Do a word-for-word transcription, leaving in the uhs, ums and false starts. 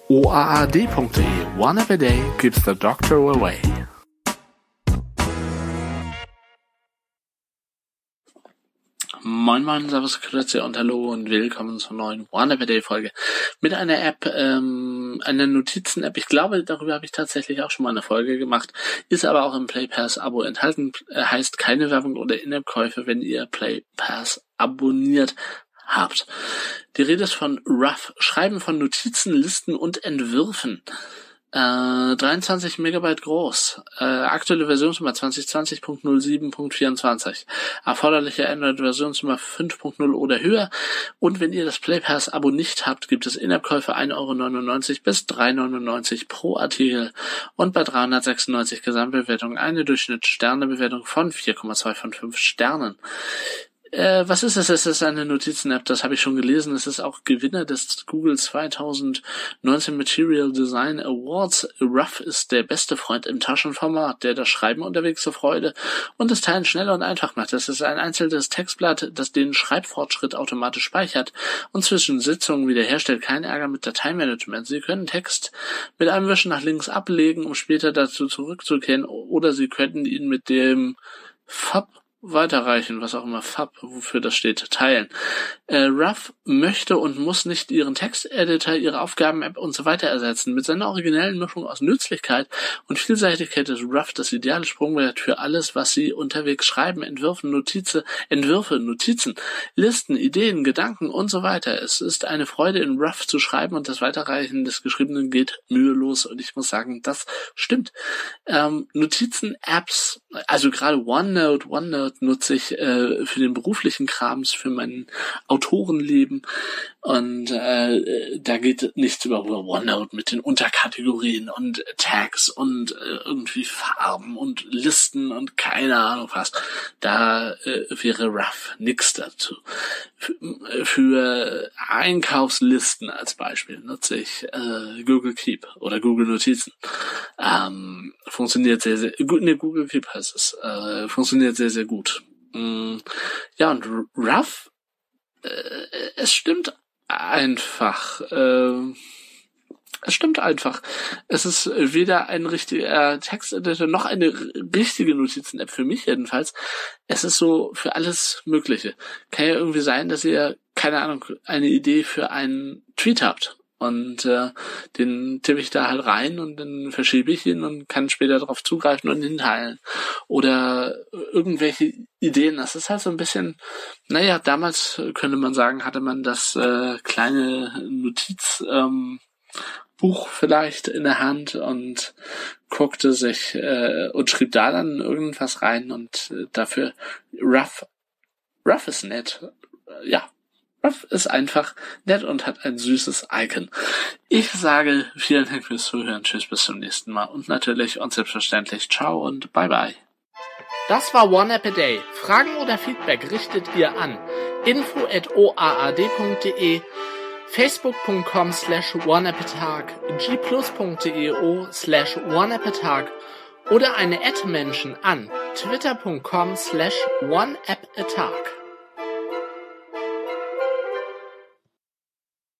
o a a d punkt d e. One app a day keeps the doctor away. Moin Moin, Servus, Grüße und Hallo und willkommen zur neuen One App a Day Folge mit einer App, ähm, einer Notizen-App. Ich glaube, darüber habe ich tatsächlich auch schon mal eine Folge gemacht, ist aber auch im Play Pass Abo enthalten, äh, heißt keine Werbung oder In-App-Käufe, wenn ihr Play Pass abonniert habt. Die Rede ist von Ruff, Schreiben von Notizen, Listen und Entwürfen. Äh, dreiundzwanzig Megabyte groß, äh, aktuelle Versionsnummer zwanzig zwanzig Punkt null sieben Punkt vierundzwanzig, erforderliche Android-Versionsnummer fünf Punkt null oder höher, und wenn ihr das Play Pass Abo nicht habt, gibt es In-App-Käufe ein Euro neunundneunzig bis drei Euro neunundneunzig pro Artikel und bei dreihundertsechsundneunzig Gesamtbewertungen eine Durchschnittssternebewertung von vier Komma zwei von fünf Sternen. Äh, was ist es? Es ist eine Notizen-App, das habe ich schon gelesen. Es ist auch Gewinner des Google zwanzig neunzehn Material Design Awards. Ruff ist der beste Freund im Taschenformat, der das Schreiben unterwegs zur Freude und das Teilen schneller und einfach macht. Es ist ein einzelnes Textblatt, das den Schreibfortschritt automatisch speichert und zwischen Sitzungen wiederherstellt. Kein Ärger mit Dateimanagement. Sie können Text mit einem Wischen nach links ablegen, um später dazu zurückzukehren, oder Sie könnten ihn mit dem Fab weiterreichen, was auch immer Fab, wofür das steht, teilen. Äh, Ruff möchte und muss nicht Ihren Texteditor, Ihre Aufgaben-App und so weiter ersetzen. Mit seiner originellen Mischung aus Nützlichkeit und Vielseitigkeit ist Ruff das ideale Sprungbrett für alles, was Sie unterwegs schreiben, Entwürfen, Notizen, Entwürfe, Notizen, Listen, Ideen, Gedanken und so weiter. Es ist eine Freude, in Ruff zu schreiben, und das Weiterreichen des Geschriebenen geht mühelos, und ich muss sagen, das stimmt. Ähm, Notizen, Apps, also gerade OneNote, OneNote nutze ich äh, für den beruflichen Krams, für mein Autorenleben, und äh, da geht nichts über OneNote mit den Unterkategorien und Tags und äh, irgendwie Farben und Listen und keine Ahnung was. Da äh, wäre Ruff nix dazu. Für, für Einkaufslisten als Beispiel nutze ich äh, Google Keep oder Google Notizen. Ähm, funktioniert sehr, sehr gut. Ne, Google Keep heißt es. Äh, funktioniert sehr, sehr gut. Mm, ja, und Ruff, äh, es stimmt einfach. Äh, es stimmt einfach. Es ist weder ein richtiger Texteditor noch eine richtige Notizen-App, für mich jedenfalls. Es ist so für alles Mögliche. Kann ja irgendwie sein, dass ihr, keine Ahnung, eine Idee für einen Tweet habt. Und äh, den tippe ich da halt rein und dann verschiebe ich ihn und kann später darauf zugreifen und ihn teilen. Oder irgendwelche Ideen. Das ist halt so ein bisschen, naja, damals könnte man sagen, hatte man das äh, kleine Notiz ähm, Buch vielleicht in der Hand und guckte sich äh, und schrieb da dann irgendwas rein, und äh, dafür Ruff, Ruff ist nett. Äh, ja. Ruff ist einfach nett und hat ein süßes Icon. Ich sage vielen Dank fürs Zuhören. Tschüss, bis zum nächsten Mal. Und natürlich und selbstverständlich ciao und bye bye. Das war One App a Day. Fragen oder Feedback richtet ihr an info at o a a d punkt d e, facebook punkt com slash oneappatag, g plus punkt d e o slash oneappatag oder eine Ad-Menschen an twitter punkt com slash oneappatag.